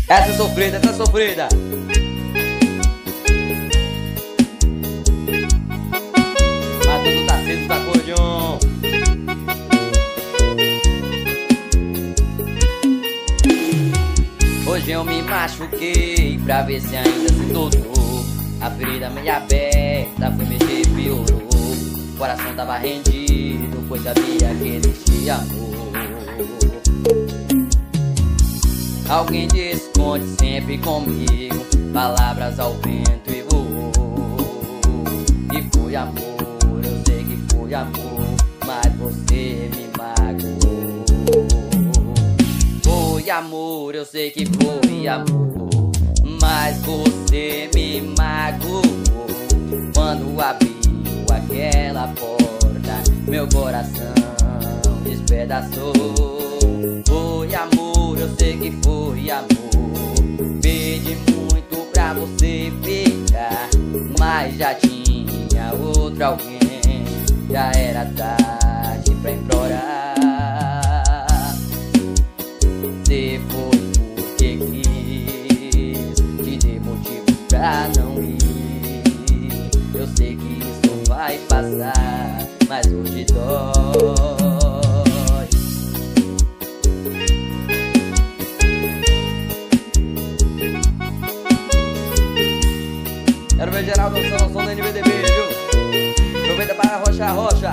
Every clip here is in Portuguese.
Essa é sofrida, essa é sofrida. Mas tudo tá cedo do acordeon. Hoje eu me machuquei pra ver se ainda se doutor. A ferida meio aberta, fui mexer e piorou. O coração tava rendido, pois sabia que existia amor. Alguém disse, conte sempre comigo, palavras ao vento e voou. E foi amor, eu sei que foi amor, mas você me magoou. Foi amor, eu sei que foi amor, mas você me magoou. Quando abriu aquela porta, meu coração despedaçou. Foi amor, eu sei que foi amor. Pedi muito pra você ficar, mas já tinha outro alguém. Já era tarde pra implorar. Você foi porque quis, te dei motivos pra não ir. Eu sei que isso vai passar, mas hoje dói. Quero ver geral dançando o som da NBDB, viu? Aproveita para rocha, rocha.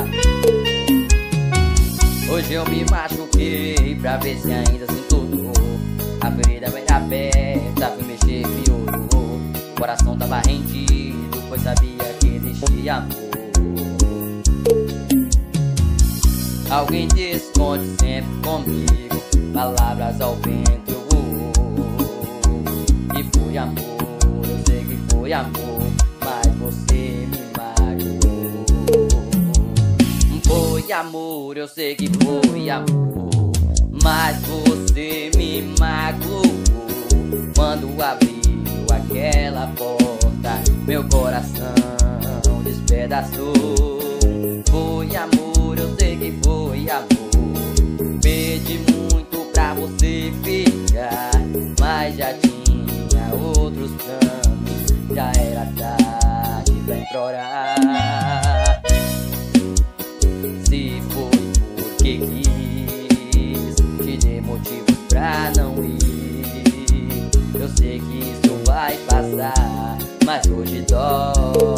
Hoje eu me machuquei pra ver se ainda se entornou. A ferida bem aberta, fui mexer e piorou. O coração tava rendido, pois sabia que existia amor. Alguém disse, conte sempre comigo, palavras ao vento eu vou. E foi amor, eu sei que foi amor, mas você me magoou. Foi amor, eu sei que foi amor, mas você me magoou. Quando abriu aquela porta, meu coração despedaçou. Foi amor, eu sei que foi amor. Pedi muito pra você ficar, mas já tinha outros planos. Já era tarde pra implorar. Se foi porque quis, te dei motivos pra não ir. Eu sei que isso vai passar, mas hoje dói.